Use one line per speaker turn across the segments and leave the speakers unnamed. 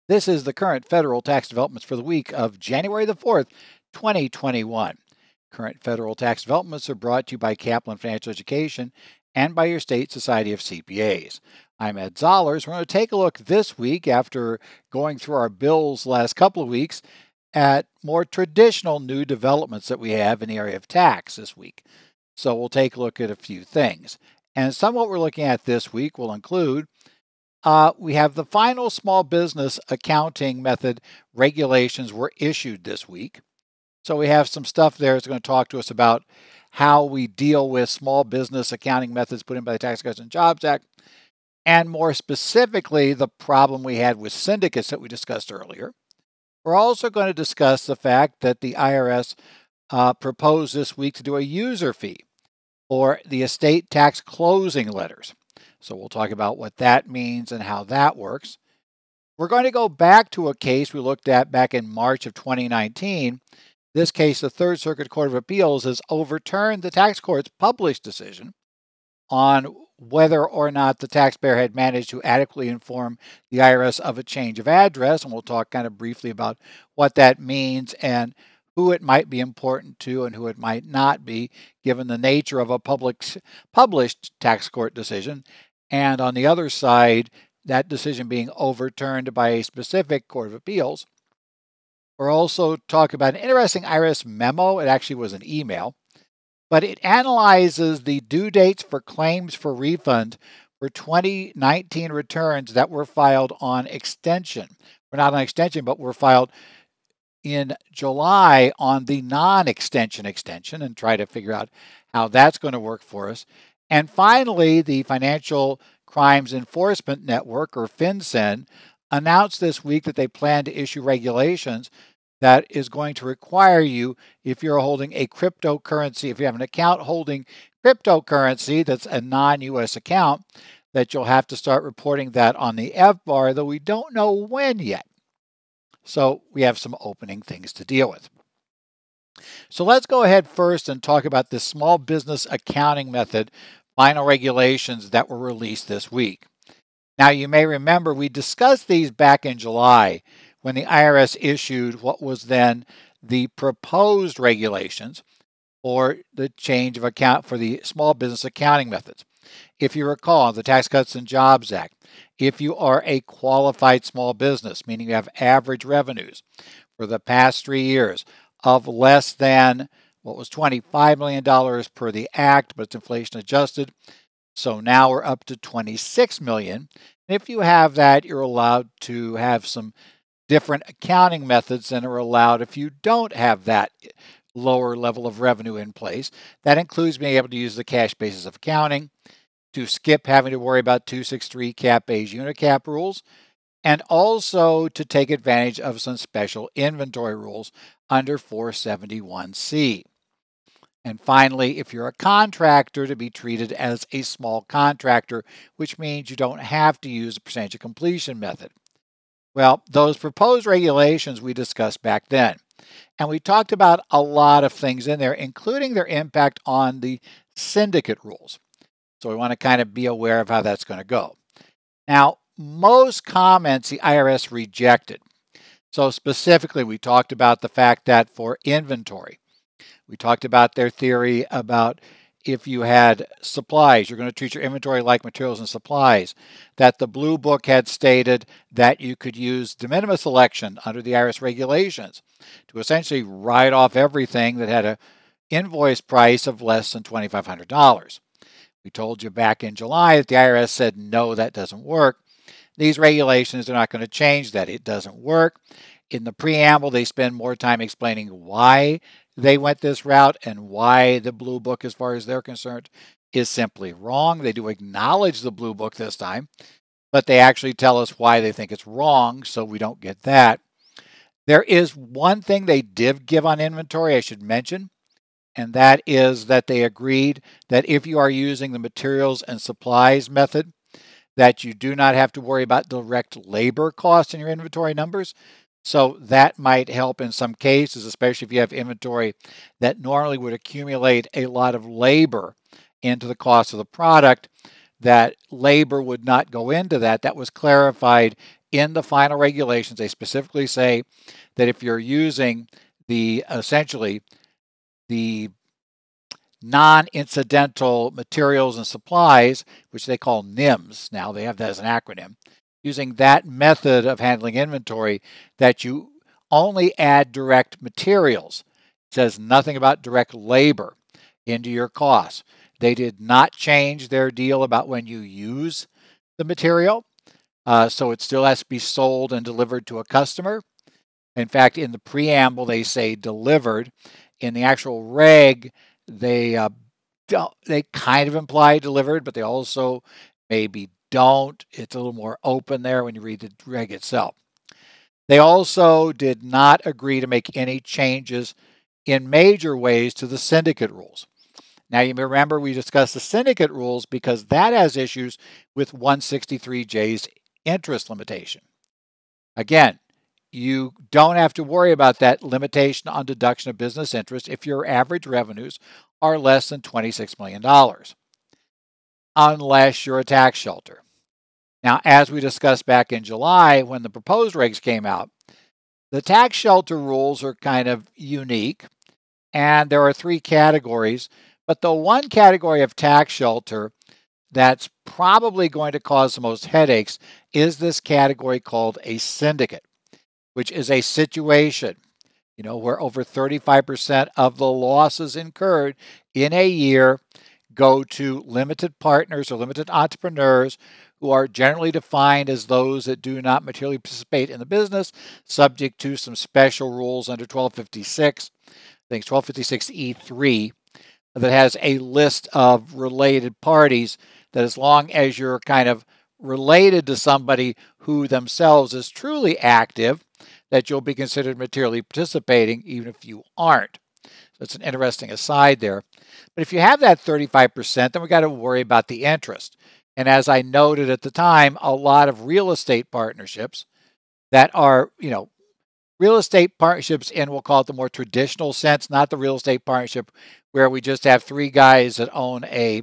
This is the current federal tax developments for the week of January the 4th, 2021. Current federal tax developments are brought to you by Kaplan Financial Education and by your state society of CPAs. I'm Ed Zollers. We're going to take a look this week, after going through our bills last couple of weeks, at more traditional new developments that we have in the area of tax this week. So we'll take a look at a few things. And some of what we're looking at this week will include we have the final small business accounting method regulations were issued this week. So we have some stuff there that's going to talk to us about how we deal with small business accounting methods put in by the Tax Cuts and Jobs Act, and more specifically, the problem we had with syndicates that we discussed earlier. We're also going to discuss the fact that the IRS proposed this week to do a user fee for the estate tax closing letters. So we'll talk about what that means and how that works. We're going to go back to a case we looked at back in March of 2019. This case, the Third Circuit Court of Appeals has overturned the tax court's published decision on whether or not the taxpayer had managed to adequately inform the IRS of a change of address. And we'll talk kind of briefly about what that means and who it might be important to and who it might not be, given the nature of a published tax court decision. And on the other side, that decision being overturned by a specific Court of Appeals. We're also talking about an interesting IRS memo. It actually was an email, but it analyzes the due dates for claims for refund for 2019 returns that were filed on extension. We're not on extension, but were filed in July on the non-extension extension, and try to figure out how that's going to work for us. And finally, the Financial Crimes Enforcement Network, or FinCEN, announced this week that they plan to issue regulations that is going to require you, if you're holding a cryptocurrency, if you have an account holding cryptocurrency that's a non-US account, that you'll have to start reporting that on the FBAR, though we don't know when yet. So we have some opening things to deal with. So let's go ahead first and talk about this small business accounting method final regulations that were released this week. Now, you may remember we discussed these back in July when the IRS issued what was then the proposed regulations for the change of account for the small business accounting methods. If you recall, the Tax Cuts and Jobs Act, if you are a qualified small business, meaning you have average revenues for the past 3 years of less than what was $25 million per the Act, but it's inflation adjusted. So now we're up to $26 million. And if you have that, you're allowed to have some different accounting methods than are allowed if you don't have that lower level of revenue in place. That includes being able to use the cash basis of accounting, to skip having to worry about 263 Cap A's Unicap rules, and also to take advantage of some special inventory rules under 471C. And finally, if you're a contractor, to be treated as a small contractor, which means you don't have to use the percentage of completion method. Well, those proposed regulations we discussed back then. And we talked about a lot of things in there, including their impact on the syndicate rules. So we want to kind of be aware of how that's going to go. Now, most comments the IRS rejected. So specifically, we talked about the fact that for inventory, we talked about their theory about if you had supplies, you're going to treat your inventory like materials and supplies, that the Blue Book had stated that you could use de minimis election under the IRS regulations to essentially write off everything that had an invoice price of less than $2,500. We told you back in July that the IRS said, no, that doesn't work. These regulations are not going to change that. It doesn't work. In the preamble, they spend more time explaining why they went this route and why the Blue Book, as far as they're concerned, is simply wrong. They do acknowledge the Blue Book this time, but they actually tell us why they think it's wrong, so we don't get that. There is one thing they did give on inventory I should mention, and that is that they agreed that if you are using the materials and supplies method, that you do not have to worry about direct labor costs in your inventory numbers. So that might help in some cases, especially if you have inventory that normally would accumulate a lot of labor into the cost of the product, that labor would not go into that. That was clarified in the final regulations, they specifically say that if you're using essentially the non-incidental materials and supplies, which they call NIMS, now they have that as an acronym, using that method of handling inventory, that you only add direct materials. It says nothing about direct labor into your costs. They did not change their deal about when you use the material, so it still has to be sold and delivered to a customer. In fact, in the preamble, they say delivered. In the actual reg, they kind of imply delivered, but they also maybe don't. It's a little more open there when you read the reg itself. They also did not agree to make any changes in major ways to the syndicate rules. Now, you may remember we discussed the syndicate rules because that has issues with 163J's interest limitation. Again, you don't have to worry about that limitation on deduction of business interest if your average revenues are less than $26 million, unless you're a tax shelter. Now, as we discussed back in July when the proposed regs came out, the tax shelter rules are kind of unique, and there are 3 categories, but the one category of tax shelter that's probably going to cause the most headaches is this category called a syndicate, which is a situation, where over 35% of the losses incurred in a year go to limited partners or limited entrepreneurs who are generally defined as those that do not materially participate in the business, subject to some special rules under 1256, I think it's 1256E3, that has a list of related parties that as long as you're kind of related to somebody who themselves is truly active, that you'll be considered materially participating even if you aren't. So it's an interesting aside there. But if you have that 35%, then we got to worry about the interest. And as I noted at the time, a lot of real estate partnerships that are, real estate partnerships in, we'll call it the more traditional sense, not the real estate partnership where we just have 3 guys that own a,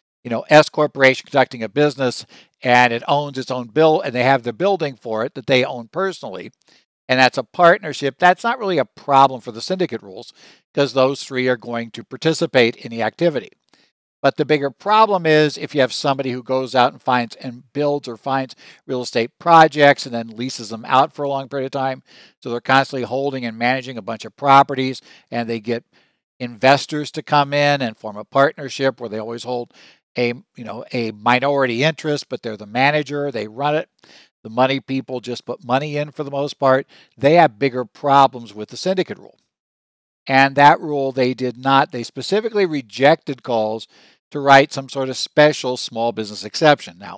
S corporation conducting a business, and it owns its own and they have the building for it that they own personally. And that's a partnership. That's not really a problem for the syndicate rules because those 3 are going to participate in the activity. But the bigger problem is if you have somebody who goes out and finds and builds or finds real estate projects and then leases them out for a long period of time. So they're constantly holding and managing a bunch of properties, and they get investors to come in and form a partnership where they always hold a minority interest, but they're the manager, they run it. The money people just put money in for the most part. They have bigger problems with the syndicate rule. And that rule they specifically rejected calls to write some sort of special small business exception. Now,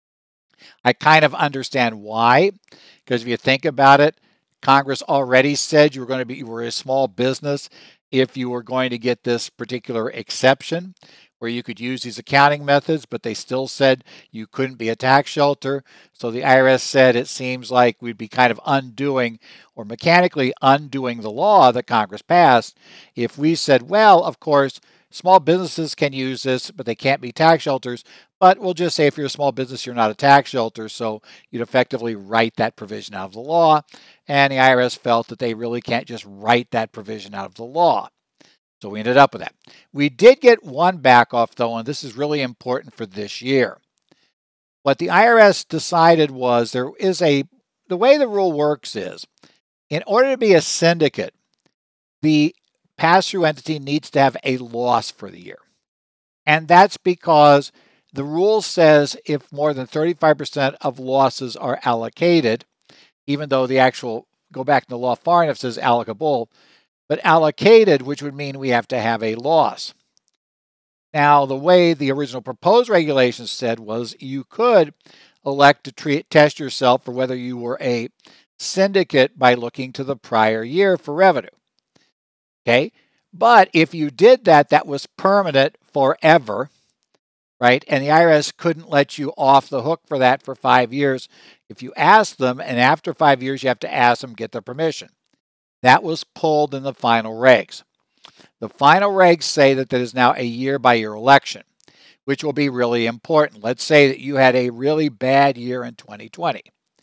I kind of understand why, because if you think about it, Congress already said you were a small business if you were going to get this particular exception where you could use these accounting methods, but they still said you couldn't be a tax shelter. So the IRS said it seems like we'd be kind of undoing or mechanically undoing the law that Congress passed if we said, well, of course, small businesses can use this, but they can't be tax shelters. But we'll just say if you're a small business, you're not a tax shelter, so you'd effectively write that provision out of the law. And the IRS felt that they really can't just write that provision out of the law. So we ended up with that. We did get one back off, though, and this is really important for this year. What the IRS decided was the way the rule works is, in order to be a syndicate, the pass-through entity needs to have a loss for the year. And that's because the rule says if more than 35% of losses are allocated, even though go back to the law far enough, says allocable, but allocated, which would mean we have to have a loss. Now, the way the original proposed regulations said was you could elect to test yourself for whether you were a syndicate by looking to the prior year for revenue. Okay? But if you did that, that was permanent forever, right? And the IRS couldn't let you off the hook for that for 5 years if you asked them, and after 5 years, you have to ask them, get their permission. That was pulled in the final regs. The final regs say that is now a year-by-year election, which will be really important. Let's say that you had a really bad year in 2020.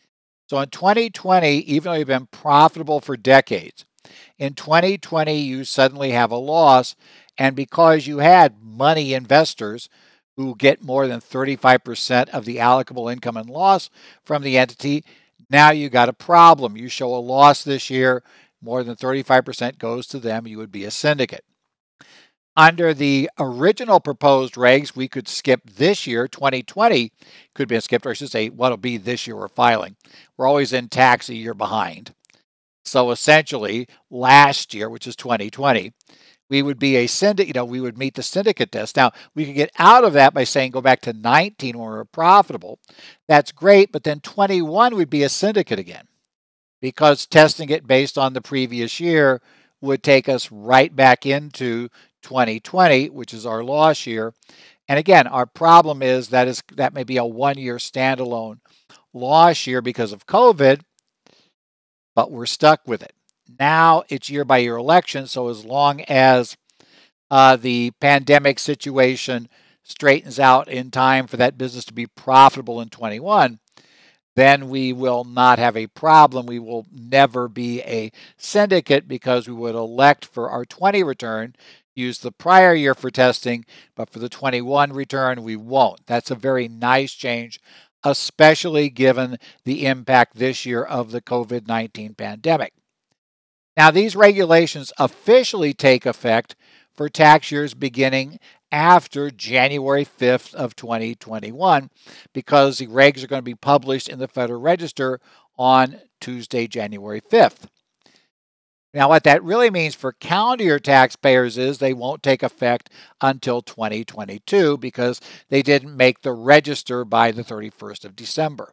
So in 2020, even though you've been profitable for decades, in 2020 you suddenly have a loss, and because you had money investors who get more than 35% of the allocable income and loss from the entity, now you got a problem. You show a loss this year, more than 35% goes to them, you would be a syndicate. Under the original proposed regs, we could skip this year, 2020 could be skipped, or I should say, what'll be this year we're filing. We're always in tax a year behind. So essentially, last year, which is 2020, we would be a syndicate, we would meet the syndicate test. Now, we could get out of that by saying go back to 19 when we were profitable. That's great, but then 21 would be a syndicate again, because testing it based on the previous year would take us right back into 2020, which is our loss year. And again, our problem is that may be a 1 year standalone loss year because of COVID, but we're stuck with it. Now it's year by year election, so as long as the pandemic situation straightens out in time for that business to be profitable in 21, then we will not have a problem. We will never be a syndicate because we would elect for our 20 return, use the prior year for testing, but for the 21 return, we won't. That's a very nice change, especially given the impact this year of the COVID-19 pandemic. Now, these regulations officially take effect for tax years beginning after January 5th of 2021, because the regs are going to be published in the Federal Register on Tuesday, January 5th. Now, what that really means for calendar year taxpayers is they won't take effect until 2022 because they didn't make the register by the 31st of December.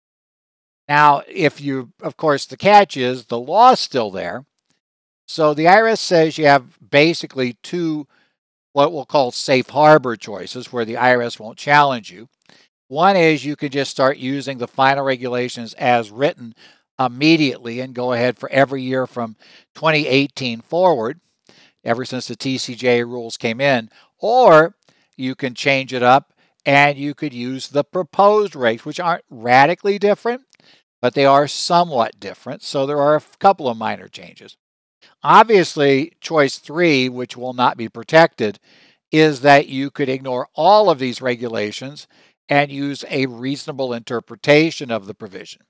Now, of course, the catch is the law's still there. So the IRS says you have basically two what we'll call safe harbor choices where the IRS won't challenge you. One is you can just start using the final regulations as written immediately and go ahead for every year from 2018 forward, ever since the TCJA rules came in, or you can change it up and you could use the proposed rates, which aren't radically different, but they are somewhat different. So there are a couple of minor changes. Obviously, choice 3, which will not be protected, is that you could ignore all of these regulations and use a reasonable interpretation of the provision.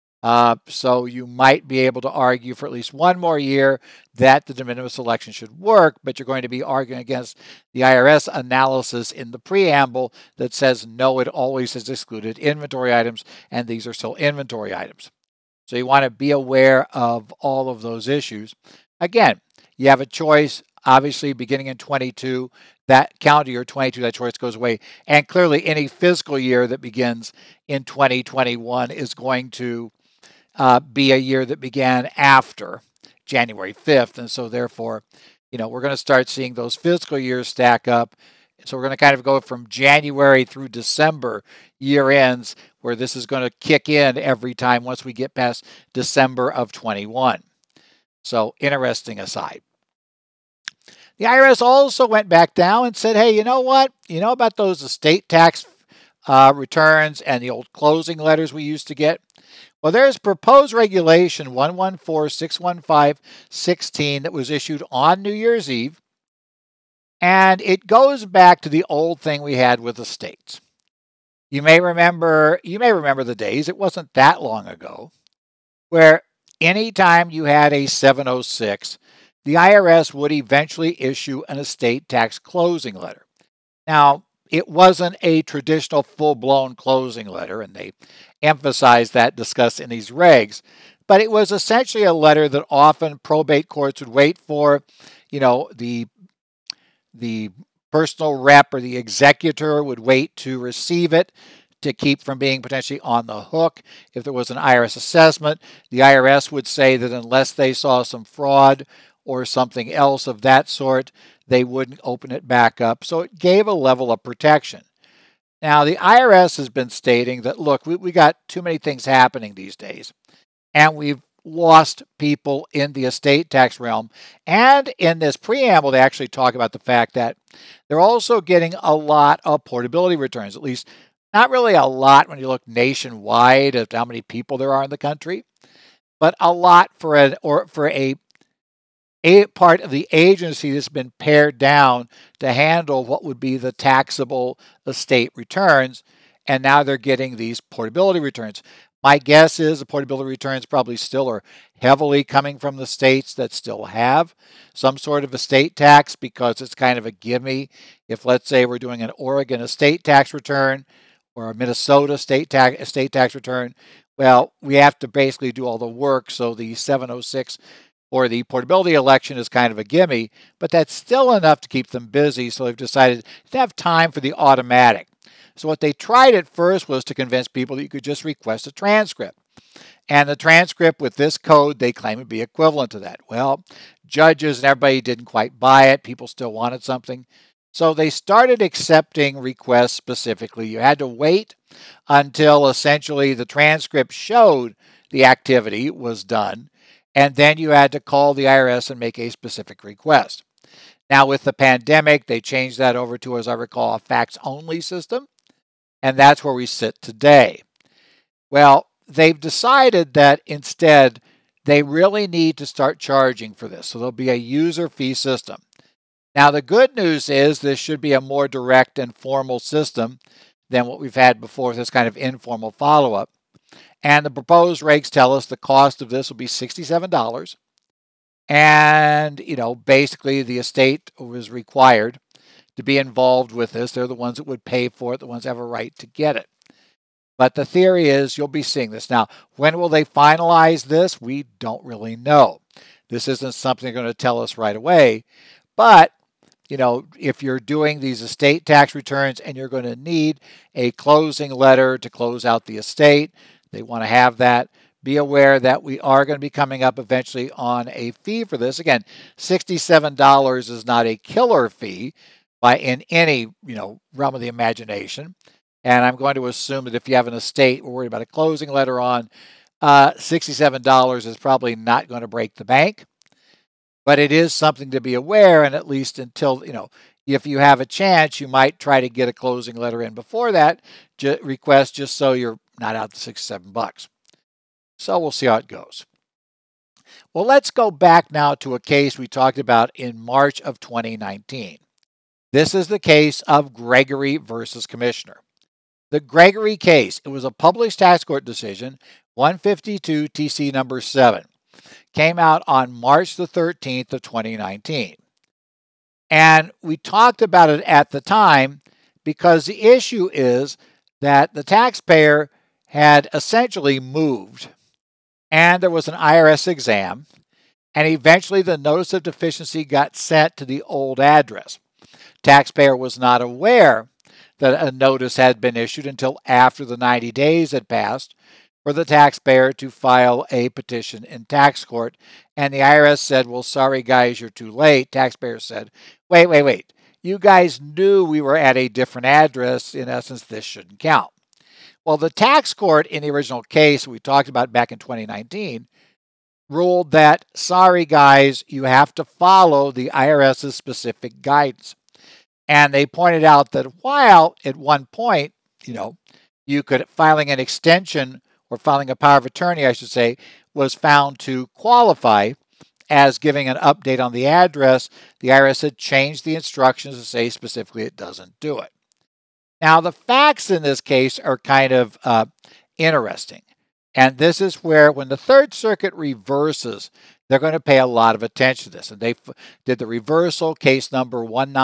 So you might be able to argue for at least one more year that the de minimis election should work, but you're going to be arguing against the IRS analysis in the preamble that says, no, it always has excluded inventory items, and these are still inventory items. So you want to be aware of all of those issues. Again, you have a choice, obviously, beginning in 22, that calendar year 22, that choice goes away. And clearly, any fiscal year that begins in 2021 is going to be a year that began after January 5th. And so, therefore, we're going to start seeing those fiscal years stack up. So we're going to kind of go from January through December year ends, where this is going to kick in every time once we get past December of 21. So interesting aside. The IRS also went back down and said, hey, you know what? You know about those estate tax returns and the old closing letters we used to get? Well, there's proposed regulation 114-615-16 that was issued on New Year's Eve. And it goes back to the old thing we had with estates. You may remember the days, it wasn't that long ago, where anytime you had a 706, the IRS would eventually issue an estate tax closing letter. Now, it wasn't a traditional full-blown closing letter, and they emphasized that discussed in these regs, but it was essentially a letter that often probate courts would wait for. The personal rep or the executor would wait to receive it to keep from being potentially on the hook. If there was an IRS assessment, the IRS would say that unless they saw some fraud or something else of that sort, they wouldn't open it back up. So it gave a level of protection. Now, the IRS has been stating that, look, we got too many things happening these days, and we've lost people in the estate tax realm. And in this preamble, they actually talk about the fact that they're also getting a lot of portability returns, at least Not really a lot when you look nationwide at how many people there are in the country, but a lot for a part of the agency that's been pared down to handle what would be the taxable estate returns, and now they're getting these portability returns. My guess is the portability returns probably still are heavily coming from the states that still have some sort of estate tax because it's kind of a gimme. If, let's say, we're doing an Oregon estate tax return or a Minnesota estate tax return, well, we have to basically do all the work. So the 706 or the portability election is kind of a gimme, but that's still enough to keep them busy. So they've decided to have time for the automatic. So what they tried at first was to convince people that you could just request a transcript. And the transcript with this code, they claim would be equivalent to that. Well, judges and everybody didn't quite buy it. People still wanted something. So they started accepting requests specifically. You had to wait until essentially the transcript showed the activity was done, and then you had to call the IRS and make a specific request. Now, with the pandemic, they changed that over to, as I recall, a fax-only system, and that's where we sit today. Well, they've decided that instead they really need to start charging for this, so there'll be a user fee system. Now, the good news is this should be a more direct and formal system than what we've had before, this kind of informal follow-up. And the proposed regs tell us the cost of this will be $67. And, basically the estate was required to be involved with this. They're the ones that would pay for it, the ones that have a right to get it. But the theory is you'll be seeing this. Now, when will they finalize this? We don't really know. This isn't something they're going to tell us right away. But, if you're doing these estate tax returns and you're going to need a closing letter to close out the estate, they want to have that. Be aware that we are going to be coming up eventually on a fee for this. Again, $67 is not a killer fee in any realm of the imagination. And I'm going to assume that if you have an estate we're worried about a closing letter on, $67 is probably not going to break the bank. But it is something to be aware, and at least until, if you have a chance, you might try to get a closing letter in before that request just so you're not out the $6-7. So we'll see how it goes. Well, let's go back now to a case we talked about in March of 2019. This is the case of Gregory versus Commissioner. The Gregory case, it was a published tax court decision, 152 TC number 7, came out on March the 13th of 2019. And we talked about it at the time because the issue is that the taxpayer had essentially moved, and there was an IRS exam, and eventually the notice of deficiency got sent to the old address. Taxpayer was not aware that a notice had been issued until after the 90 days had passed for the taxpayer to file a petition in tax court, and the IRS said, well, sorry guys, you're too late. Taxpayer said, wait. You guys knew we were at a different address. In essence, this shouldn't count. Well, the tax court in the original case we talked about back in 2019 ruled that, sorry guys, you have to follow the IRS's specific guidance. And they pointed out that while at one point, you could, filing an extension or filing a power of attorney, I should say, was found to qualify as giving an update on the address, the IRS had changed the instructions to say specifically it doesn't do it. Now, the facts in this case are kind of interesting. And this is where, when the Third Circuit reverses, they're going to pay a lot of attention to this. And they did the reversal, case number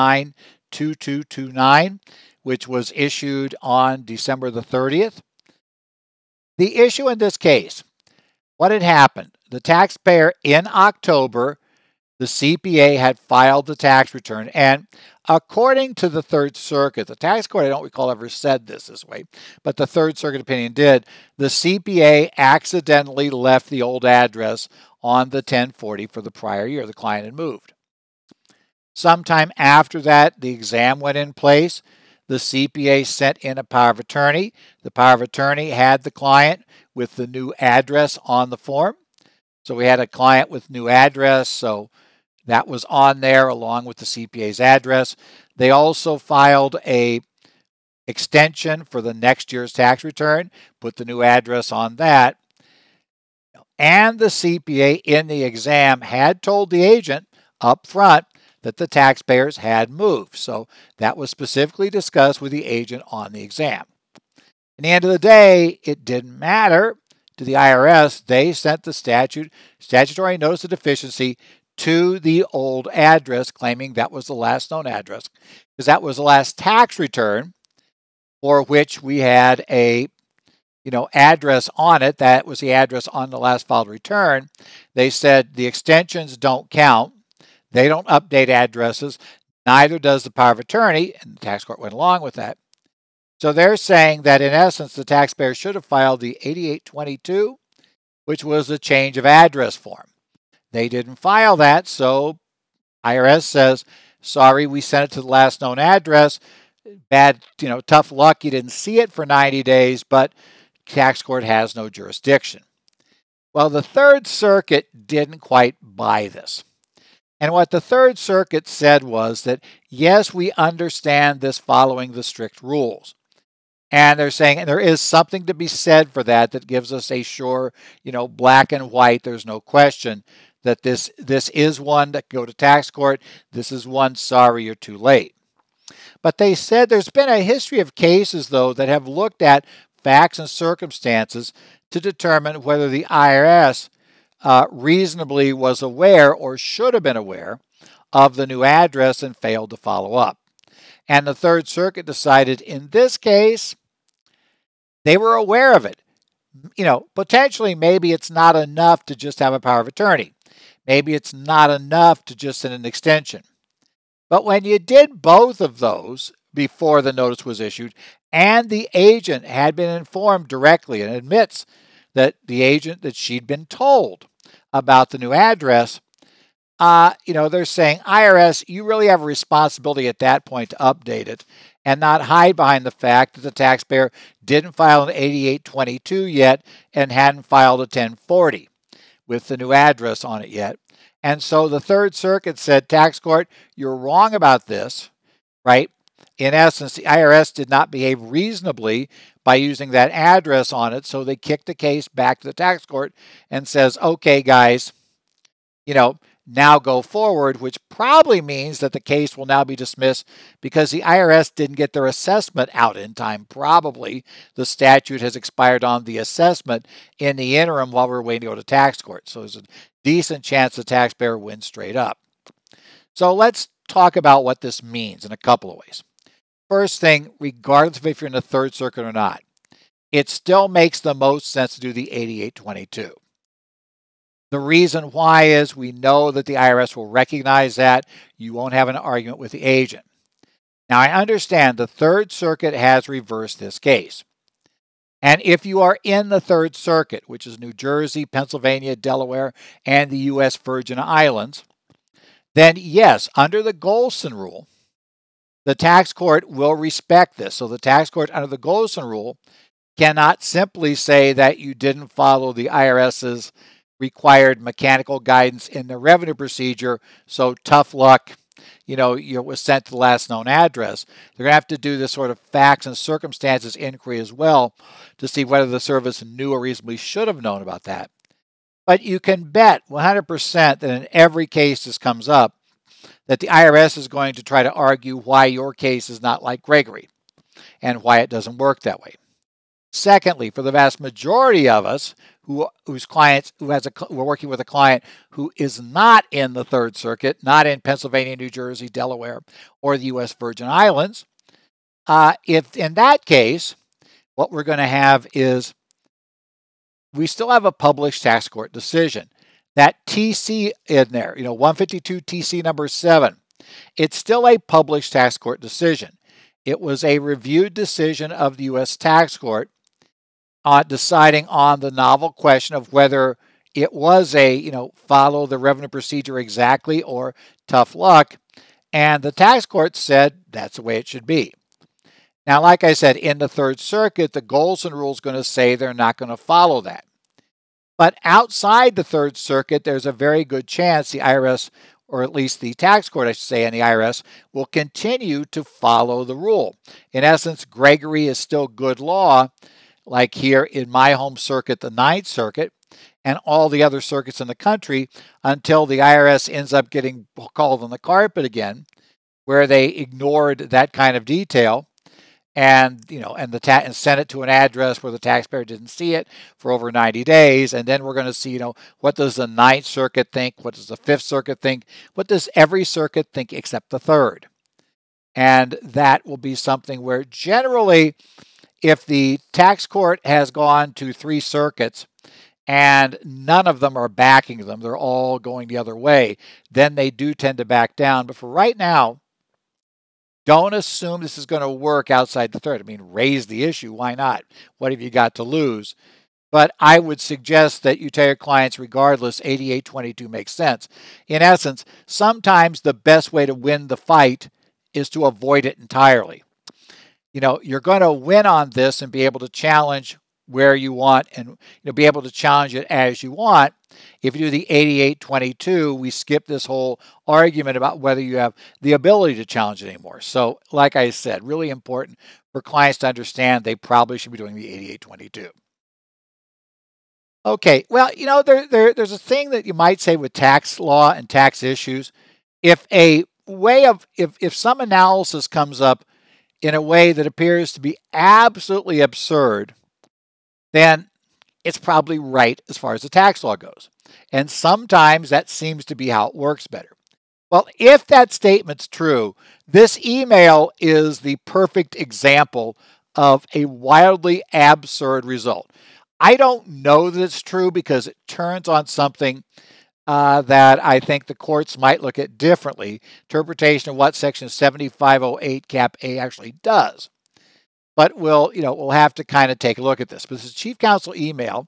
192229, which was issued on December the 30th. The issue in this case, what had happened? The taxpayer in October, the CPA had filed the tax return, and according to the Third Circuit, the tax court, I don't recall ever said this way, but the Third Circuit opinion did, the CPA accidentally left the old address on the 1040 for the prior year. The client had moved. Sometime after that, the exam went in place. The CPA sent in a power of attorney. The power of attorney had the client with the new address on the form. So we had a client with new address, so that was on there along with the CPA's address. They also filed a extension for the next year's tax return, put the new address on that. And the CPA in the exam had told the agent up front that the taxpayers had moved. So that was specifically discussed with the agent on the exam. At the end of the day, it didn't matter to the IRS. They sent the statutory notice of deficiency to the old address, claiming that was the last known address, because that was the last tax return for which we had a address on it. That was the address on the last filed return. They said the extensions don't count. They don't update addresses. Neither does the power of attorney, and the tax court went along with that. So they're saying that in essence, the taxpayer should have filed the 8822, which was the change of address form. They didn't file that, so IRS says, sorry, we sent it to the last known address. Bad, tough luck, you didn't see it for 90 days, but tax court has no jurisdiction. Well, the Third Circuit didn't quite buy this. And what the Third Circuit said was that, yes, we understand this following the strict rules. And they're saying there is something to be said for that gives us a sure, black and white, there's no question that this is one that go to tax court. This is one, sorry, you're too late. But they said there's been a history of cases, though, that have looked at facts and circumstances to determine whether the IRS reasonably was aware or should have been aware of the new address and failed to follow up. And the Third Circuit decided in this case, they were aware of it. Potentially maybe it's not enough to just have a power of attorney. Maybe it's not enough to just send an extension. But when you did both of those before the notice was issued, and the agent had been informed directly and admits that she'd been told about the new address, they're saying, IRS, you really have a responsibility at that point to update it and not hide behind the fact that the taxpayer didn't file an 8822 yet and hadn't filed a 1040 with the new address on it yet. And so the Third Circuit said, tax court, you're wrong about this, right? In essence, the IRS did not behave reasonably by using that address on it, so they kicked the case back to the tax court and says, okay, guys, now go forward, which probably means that the case will now be dismissed because the IRS didn't get their assessment out in time. Probably the statute has expired on the assessment in the interim while we're waiting to go to tax court. So there's a decent chance the taxpayer wins straight up. So let's talk about what this means in a couple of ways. First thing, regardless of if you're in the Third Circuit or not, it still makes the most sense to do the 8822. The reason why is we know that the IRS will recognize that. You won't have an argument with the agent. Now, I understand the Third Circuit has reversed this case. And if you are in the Third Circuit, which is New Jersey, Pennsylvania, Delaware, and the U.S. Virgin Islands, then yes, under the Golson rule, the tax court will respect this. So the tax court under the Golson rule cannot simply say that you didn't follow the IRS's required mechanical guidance in the revenue procedure, so tough luck, it was sent to the last known address. They're going to have to do this sort of facts and circumstances inquiry as well to see whether the service knew or reasonably should have known about that. But you can bet 100% that in every case this comes up, that the IRS is going to try to argue why your case is not like Gregory and why it doesn't work that way. Secondly, for the vast majority of us we're working with a client who is not in the Third Circuit, not in Pennsylvania, New Jersey, Delaware, or the U.S. Virgin Islands, if in that case, what we're going to have is we still have a published tax court decision. That TC in there, 152 TC number 7, it's still a published tax court decision. It was a reviewed decision of the U.S. tax court deciding on the novel question of whether it was a, follow the revenue procedure exactly or tough luck. And the tax court said that's the way it should be. Now, like I said, in the Third Circuit, the Golson rule is going to say they're not going to follow that. But outside the Third Circuit, there's a very good chance the IRS or at least the tax court, I should say, and the IRS will continue to follow the rule. In essence, Gregory is still good law, like here in my home circuit, the Ninth Circuit, and all the other circuits in the country, until the IRS ends up getting called on the carpet again, where they ignored that kind of detail and sent it to an address where the taxpayer didn't see it for over 90 days. And then we're going to see, what does the Ninth Circuit think? What does the Fifth Circuit think? What does every circuit think except the third? And that will be something where generally, if the tax court has gone to 3 circuits and none of them are backing them, they're all going the other way, then they do tend to back down. But for right now, don't assume this is going to work outside the third. I mean, raise the issue. Why not? What have you got to lose? But I would suggest that you tell your clients, regardless, 8822 makes sense. In essence, sometimes the best way to win the fight is to avoid it entirely. You're going to win on this and be able to challenge where you want and be able to challenge it as you want. If you do the 8822, we skip this whole argument about whether you have the ability to challenge it anymore. So, like I said, really important for clients to understand they probably should be doing the 8822. Okay, well, there's a thing that you might say with tax law and tax issues. If some analysis comes up in a way that appears to be absolutely absurd, then it's probably right as far as the tax law goes. And sometimes that seems to be how it works better. Well, if that statement's true, this email is the perfect example of a wildly absurd result. I don't know that it's true because it turns on something that I think the courts might look at differently, interpretation of what Section 7508 Cap A actually does. But we'll have to kind of take a look at this. But this is Chief Counsel email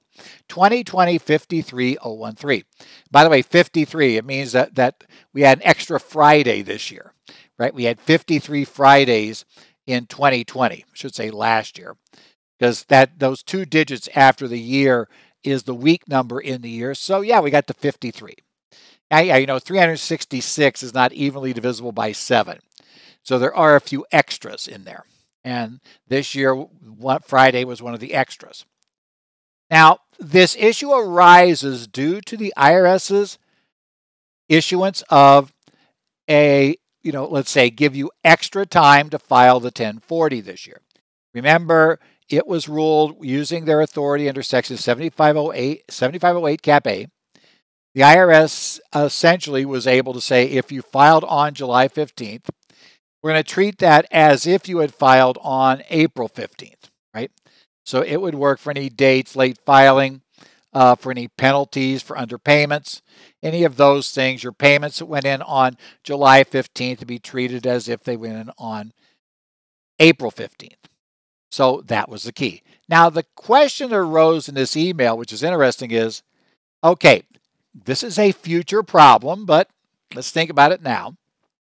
2020-53013. By the way, 53, it means that we had an extra Friday this year, right? We had 53 Fridays in 2020, I should say last year, because those 2 digits after the year is the week number in the year. So yeah, we got to 53. Now, 366 is not evenly divisible by 7. So there are a few extras in there. And this year, Friday was one of the extras. Now, this issue arises due to the IRS's issuance of let's say, give you extra time to file the 1040 this year. Remember, it was ruled using their authority under Section 7508 Cap A. The IRS essentially was able to say, if you filed on July 15th, we're going to treat that as if you had filed on April 15th, right? So it would work for any dates, late filing, for any penalties, for underpayments, any of those things. Your payments that went in on July 15th to be treated as if they went in on April 15th. So that was the key. Now, the question that arose in this email, which is interesting, is, okay, this is a future problem, but let's think about it now.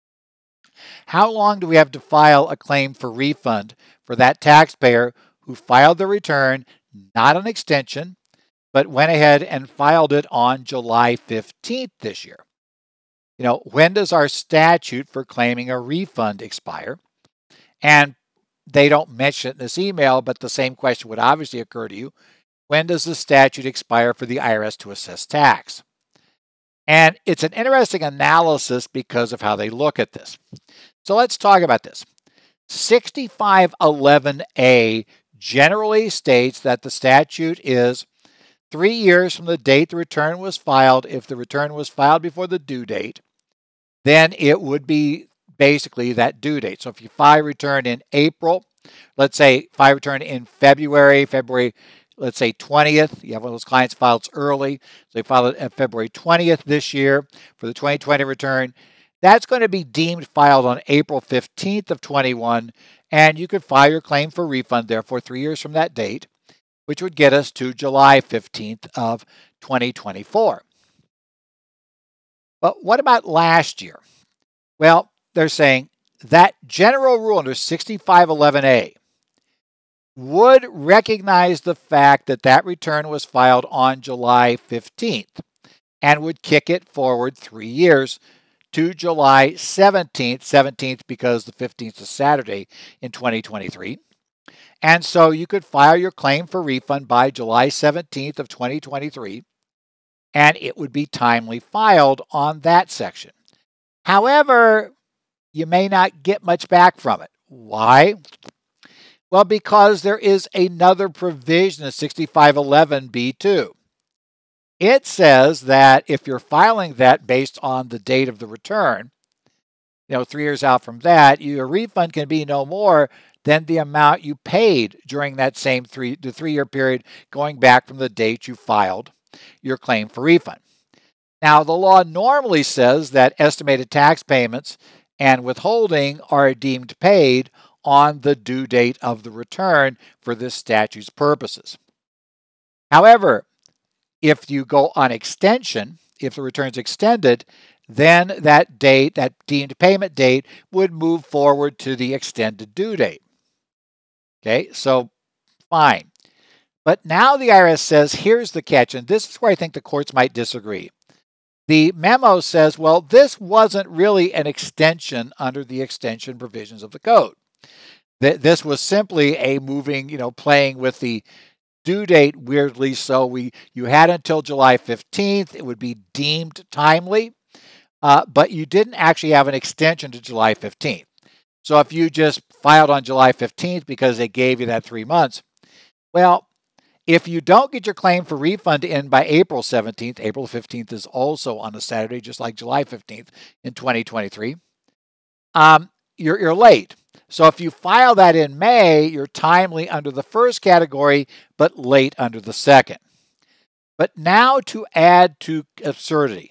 How long do we have to file a claim for refund for that taxpayer who filed the return, not an extension, but went ahead and filed it on July 15th this year? When does our statute for claiming a refund expire? And they don't mention it in this email, but the same question would obviously occur to you. When does the statute expire for the IRS to assess tax? And it's an interesting analysis because of how they look at this. So let's talk about this. 6511A generally states that the statute is 3 years from the date the return was filed. If the return was filed before the due date, then it would be basically that due date. So if you file a return in April, let's say file a return in February, let's say 20th, you have one of those clients filed early, so they filed it at February 20th this year for the 2020 return. That's going to be deemed filed on April 15th of 21, and you could file your claim for refund, therefore, 3 years from that date, which would get us to July 15th of 2024. But what about last year? Well, they're saying that general rule under 6511A would recognize the fact that that return was filed on July 15th and would kick it forward 3 years to July 17th because the 15th is Saturday in 2023. And so you could file your claim for refund by July 17th of 2023, and it would be timely filed on that section. However, you may not get much back from it. Why? Well, because there is another provision of 6511B2. It says that if you're filing that based on the date of the return, 3 years out from that, your refund can be no more than the amount you paid during that same 3-year period going back from the date you filed your claim for refund. Now, the law normally says that estimated tax payments and withholding are deemed paid on the due date of the return for this statute's purposes. However, if you go on extension, if the return is extended, then that date, that deemed payment date, would move forward to the extended due date. Okay, so fine. But now the IRS says, here's the catch, and this is where I think the courts might disagree. The memo says, well, this wasn't really an extension under the extension provisions of the code. This was simply a moving, playing with the due date weirdly. So you had until July 15th. It would be deemed timely, but you didn't actually have an extension to July 15th. So if you just filed on July 15th because they gave you that 3 months, well, if you don't get your claim for refund in by April 17th, April 15th is also on a Saturday, just like July 15th in 2023, you're late. So if you file that in May, you're timely under the first category, but late under the second. But now to add to absurdity,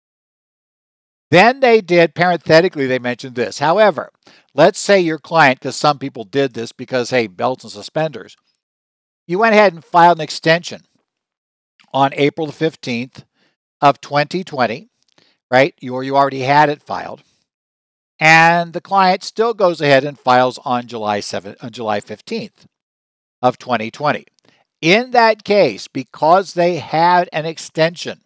then they did, parenthetically, they mentioned this. However, let's say your client, because some people did this because, hey, belts and suspenders, you went ahead and filed an extension on April the 15th of 2020, right? You already had it filed. And the client still goes ahead and files on July 15th of 2020. In that case, because they had an extension,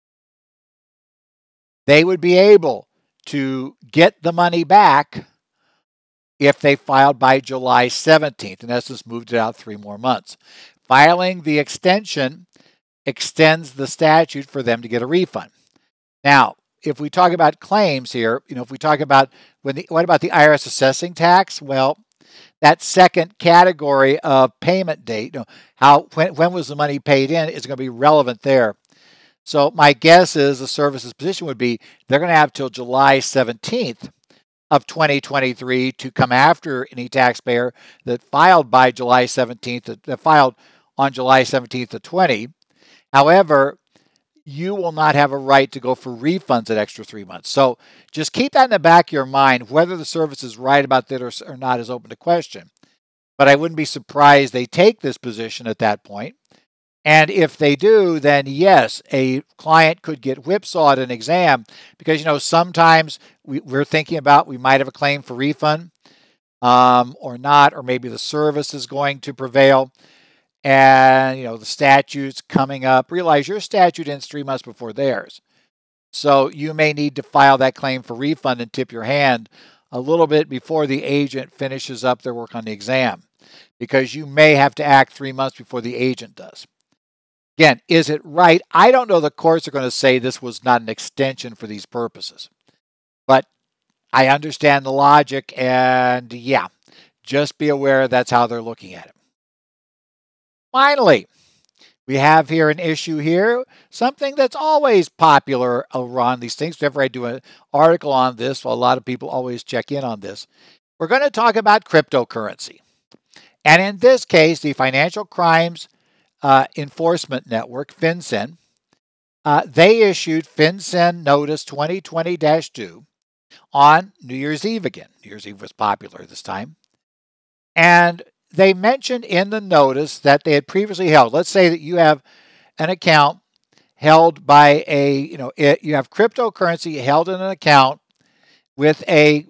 they would be able to get the money back if they filed by July 17th. In essence, moved it out 3 more months. Filing the extension extends the statute for them to get a refund. Now, if we talk about claims here, if we talk about what about the IRS assessing tax? Well, that second category of payment date, when was the money paid in, is going to be relevant there. So my guess is the service's position would be they're going to have till July 17th of 2023 to come after any taxpayer that filed by July 17th, that filed on July 17th of 20. However, you will not have a right to go for refunds at extra 3 months. So just keep that in the back of your mind. Whether the service is right about that or not is open to question. But I wouldn't be surprised they take this position at that point. And if they do, then yes, a client could get whipsawed in an exam because, sometimes we're thinking about we might have a claim for refund or not, or maybe the service is going to prevail. And, the statute's coming up. Realize your statute ends 3 months before theirs. So you may need to file that claim for refund and tip your hand a little bit before the agent finishes up their work on the exam, because you may have to act 3 months before the agent does. Again, is it right? I don't know the courts are going to say this was not an extension for these purposes. But I understand the logic, and yeah, just be aware that's how they're looking at it. Finally, we have here an issue here, something that's always popular around these things. Whenever I do an article on this, well, a lot of people always check in on this. We're going to talk about cryptocurrency. And in this case, the Financial Crimes Enforcement Network, FinCEN, they issued FinCEN Notice 2020-2 on New Year's Eve again. New Year's Eve was popular this time. And they mentioned in the notice that they had previously held, let's say that you have an account held by you have cryptocurrency held in an account with a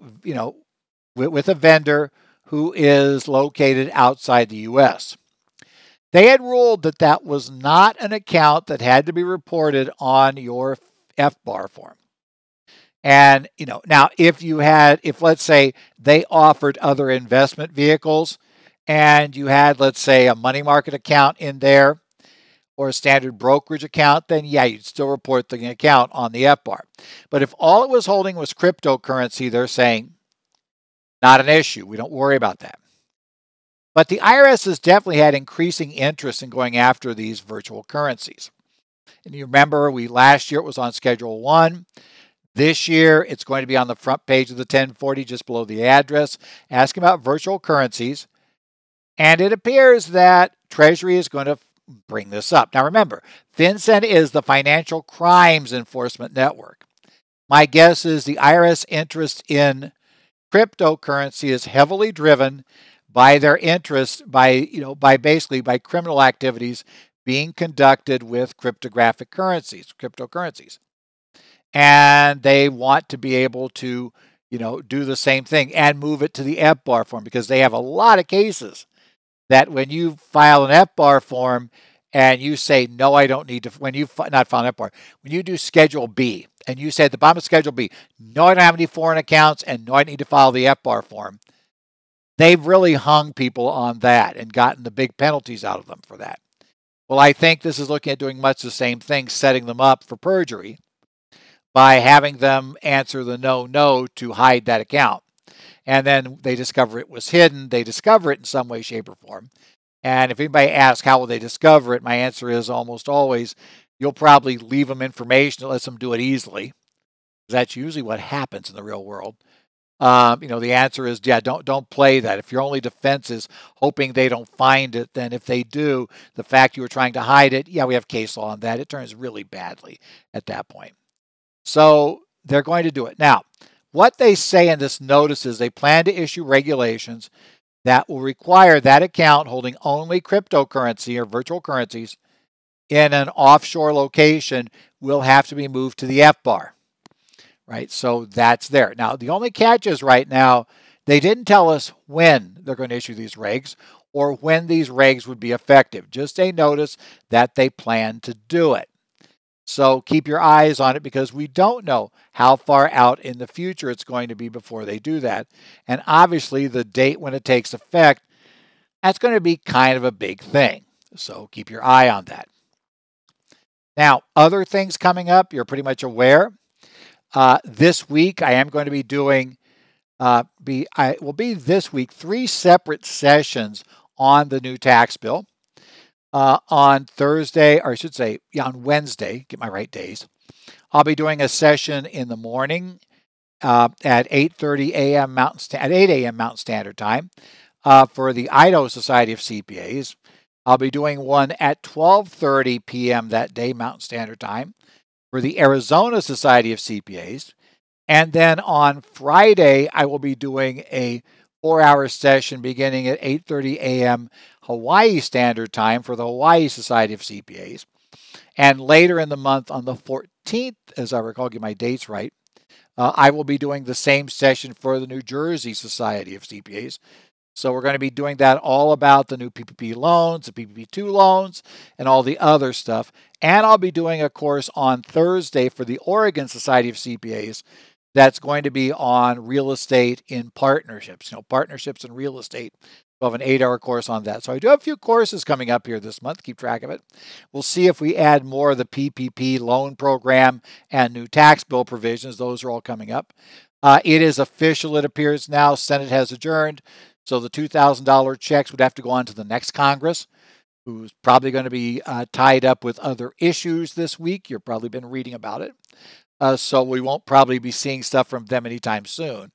vendor who is located outside the U.S. They had ruled that that was not an account that had to be reported on your FBAR form. And, now if let's say they offered other investment vehicles and you had, let's say, a money market account in there or a standard brokerage account, then yeah, you'd still report the account on the FBAR. But if all it was holding was cryptocurrency, they're saying not an issue. We don't worry about that. But the IRS has definitely had increasing interest in going after these virtual currencies. And you remember last year it was on Schedule 1. This year, it's going to be on the front page of the 1040, just below the address, asking about virtual currencies. And it appears that Treasury is going to bring this up. Now, remember, FinCEN is the Financial Crimes Enforcement Network. My guess is the IRS interest in cryptocurrency is heavily driven by their interest by criminal activities being conducted with cryptocurrencies. And they want to be able to, do the same thing and move it to the FBAR form, because they have a lot of cases that when you file an FBAR form and you say, no, I don't need to, when you not file an FBAR, when you do Schedule B and you say at the bottom of Schedule B, no, I don't have any foreign accounts and no, I need to file the FBAR form, they've really hung people on that and gotten the big penalties out of them for that. Well, I think this is looking at doing much the same thing, setting them up for perjury by having them answer the no to hide that account. And then they discover it was hidden. They discover it in some way, shape, or form. And if anybody asks how will they discover it, my answer is almost always you'll probably leave them information that lets them do it easily. That's usually what happens in the real world. The answer is, yeah, don't play that. If your only defense is hoping they don't find it, then if they do, the fact you were trying to hide it, yeah, we have case law on that. It turns really badly at that point. So they're going to do it. Now, what they say in this notice is they plan to issue regulations that will require that account holding only cryptocurrency or virtual currencies in an offshore location will have to be moved to the FBAR, right? So that's there. Now, the only catch is right now, they didn't tell us when they're going to issue these regs or when these regs would be effective. Just a notice that they plan to do it. So keep your eyes on it, because we don't know how far out in the future it's going to be before they do that. And obviously the date when it takes effect, that's going to be kind of a big thing. So keep your eye on that. Now, other things coming up, you're pretty much aware. This week I am going to be doing, this week 3 separate sessions on the new tax bill. On Thursday, or I should say, on Wednesday, get my right days, I'll be doing a session in the morning at 8:30 a.m. at 8 a.m. Mountain Standard Time for the Idaho Society of CPAs. I'll be doing one at 12:30 p.m. that day, Mountain Standard Time, for the Arizona Society of CPAs. And then on Friday, I will be doing a 4-hour session beginning at 8:30 a.m. Hawaii Standard Time for the Hawaii Society of CPAs. And later in the month, on the 14th, as I recall, get my dates right, I will be doing the same session for the New Jersey Society of CPAs. So we're going to be doing that all about the new PPP loans, the PPP2 loans, and all the other stuff. And I'll be doing a course on Thursday for the Oregon Society of CPAs that's going to be on real estate in partnerships, partnerships in real estate. We'll have an 8-hour course on that. So I do have a few courses coming up here this month. Keep track of it. We'll see if we add more of the PPP loan program and new tax bill provisions. Those are all coming up. It is official, it appears now. Senate has adjourned. So the $2,000 checks would have to go on to the next Congress, who's probably going to be tied up with other issues this week. You've probably been reading about it. So we won't probably be seeing stuff from them anytime soon.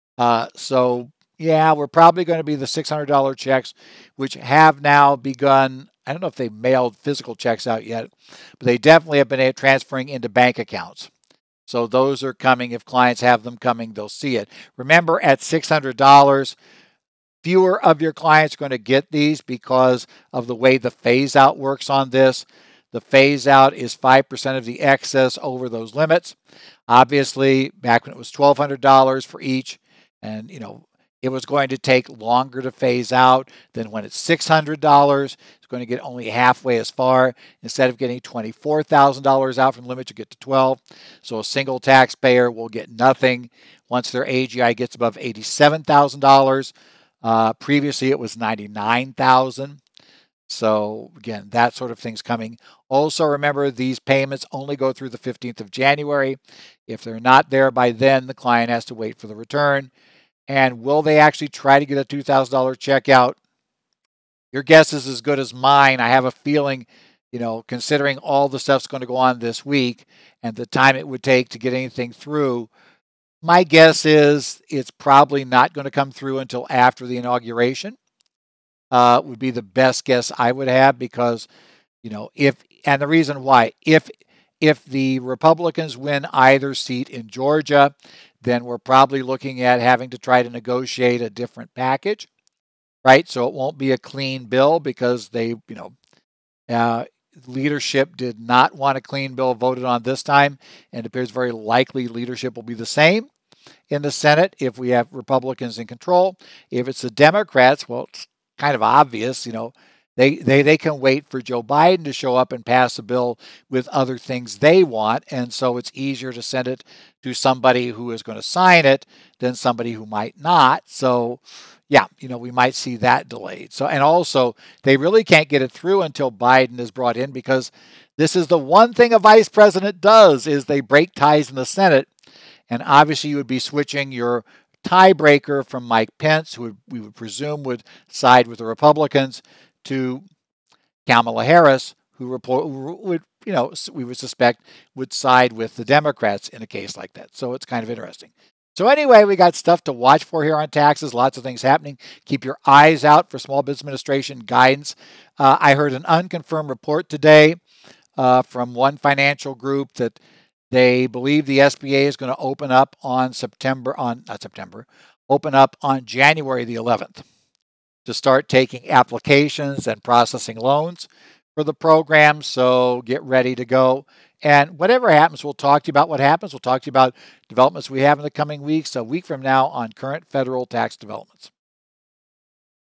Yeah, we're probably going to be the $600 checks, which have now begun. I don't know if they mailed physical checks out yet, but they definitely have been transferring into bank accounts. So those are coming. If clients have them coming, they'll see it. Remember, at $600, fewer of your clients are going to get these because of the way the phase out works on this. The phase out is 5% of the excess over those limits. Obviously, back when it was $1,200 for each, and it was going to take longer to phase out than when it's $600. It's going to get only halfway as far. Instead of getting $24,000 out from the limit, you get to 12. So a single taxpayer will get nothing once their AGI gets above $87,000. Previously, it was $99,000. So again, that sort of thing's coming. Also, remember, these payments only go through the 15th of January. If they're not there by then, the client has to wait for the return. And will they actually try to get a $2,000 check out? Your guess is as good as mine. I have a feeling, considering all the stuff's going to go on this week and the time it would take to get anything through, my guess is it's probably not going to come through until after the inauguration. Would be the best guess I would have, because, and the reason why, if the Republicans win either seat in Georgia, then we're probably looking at having to try to negotiate a different package, right? So it won't be a clean bill because leadership did not want a clean bill voted on this time, and it appears very likely leadership will be the same in the Senate if we have Republicans in control. If it's the Democrats, well, it's kind of obvious, they can wait for Joe Biden to show up and pass a bill with other things they want, and so it's easier to send it to somebody who is going to sign it than somebody who might not. So, yeah, we might see that delayed. So, and also, they really can't get it through until Biden is brought in, because this is the one thing a vice president does, is they break ties in the Senate, and obviously you would be switching your tiebreaker from Mike Pence, who we would presume would side with the Republicans, to Kamala Harris, who would, we would suspect would side with the Democrats in a case like that. So it's kind of interesting. So anyway, we got stuff to watch for here on taxes. Lots of things happening. Keep your eyes out for Small Business Administration guidance. I heard an unconfirmed report today from one financial group that they believe the SBA is going to open up on open up on January the 11th to start taking applications and processing loans for the program. So get ready to go. And whatever happens, we'll talk to you about what happens. We'll talk to you about developments we have in the coming weeks, a week from now, on current federal tax developments.